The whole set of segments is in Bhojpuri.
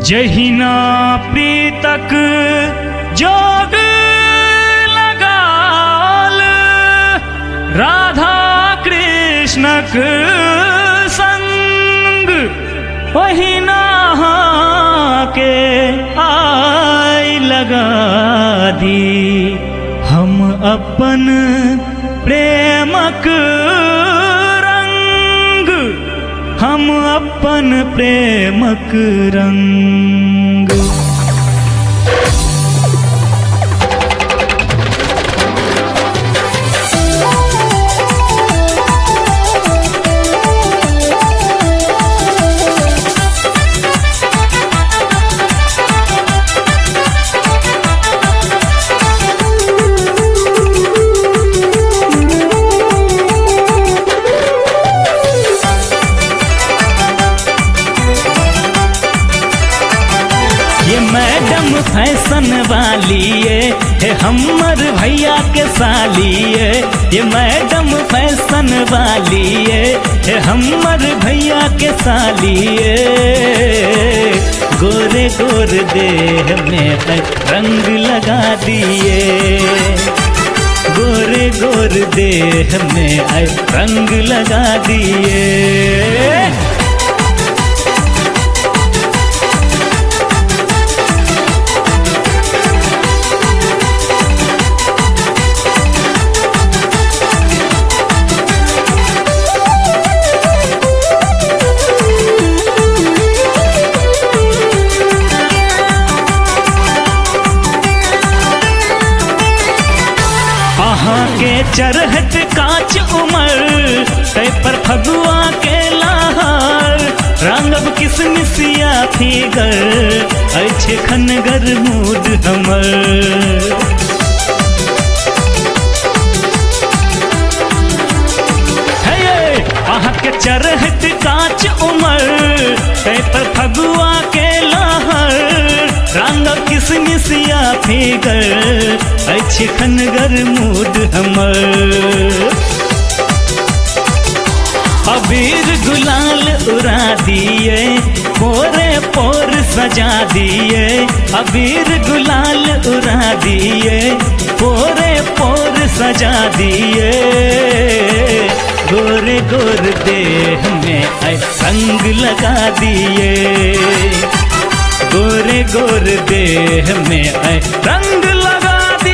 जहिना प्रीतक जोग लगाल राधा कृष्णक संग वहिना के आई लगा दी हम अपन प्रेमक रंग हम अपन प्रेमक रंग। मैडम फैशन वाली है हमर भैया के साली ये मैडम फैशन वाली है हमर भैया के साली गोरे गोरे देह में रंग लगा दिए गोरे गोरे देह में रंग लगा दिए। के चरहट काच उमर तय पर फगुआ के लहर रंगब किसमिसिया फिगर अच्छे खनगर मूड हमर। अहाँ के चरहट काच उमर तय पर फगुआ के लहर रंगब किसमिसिया फिगर अच्छे खनगर मूड हमर। अबीर गुलाल उड़ा दिए पोरे पोर सजा दिए अबीर गुलाल उड़ा दिए पोरे पोर सजा दिए गोरे गोरे देह में रंग लगा दिए गोरे गोरे देह में रंग लगा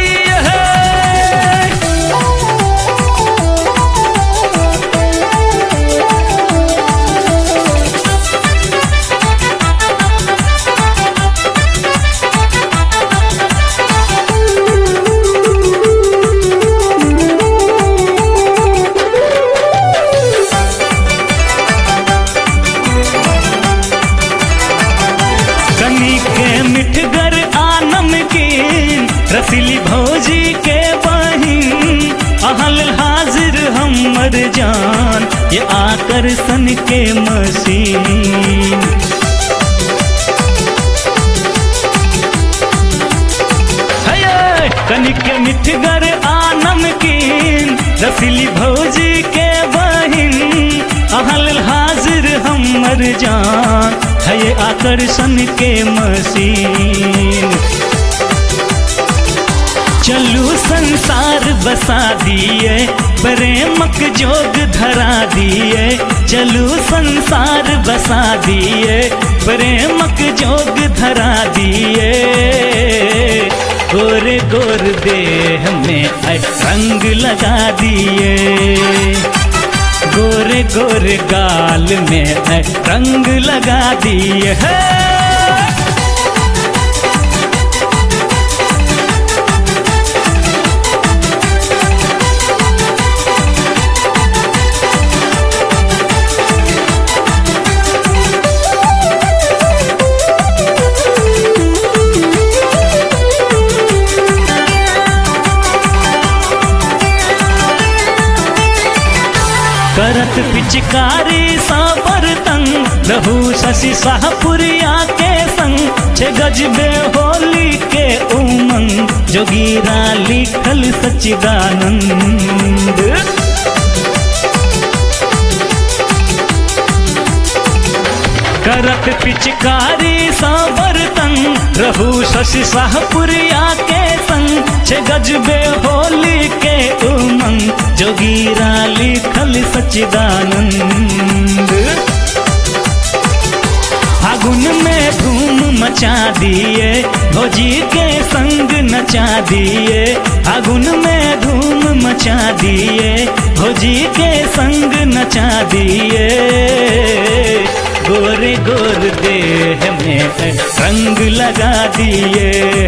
मिठगर आनम की रसीली भौजी के बहिन अहल हाजिर हमर जान ये आकर्षण के मशीन। कनिक मिठगर आनम की रसीली भौजी के बहिन अहल हाजिर हमर जान है ये आकर्षण के मशीन। चलू संसार बसा दिए प्रेमक जोग धरा दिए चलू संसार बसा दिए प्रेमक जोग धरा दिए गोरे गोरे देह में रंग लगा दिए गोरे गोरे गाल में रंग लगा दिए है। करत पिचकारी सा बर्तन रहू शशि शाहपुरिया के संग छे गजबे होली के उमंग जोगीरा लिखल सच्चिदानंद। करत पिचकारी सा बर्तन रहू शशि शाहपुरिया के संग छे गजबे होली के उमंग जोगीरा लिखल सच्चिदानंद। फागुन में धूम मचा दिए भौजी के संग नचा दिए, फागुन में धूम मचा दिए भौजी के संग नचा दिए। गोरे गोर देह में रंग लगा दिए,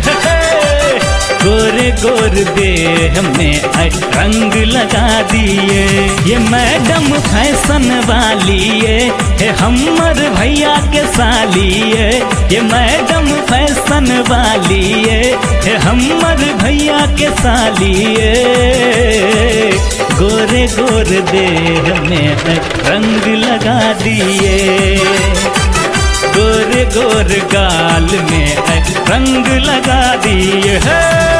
गोरे गोर देह में रंग लगा दिए। ये मैडम फैशन वाली है हमर भैया के साली है, ये मैडम फैशन वाली है हमर भैया के साली है। गोरे गोर देह में रंग लगा दिए, गोरे गोर गाल में रंग लगा दिए है।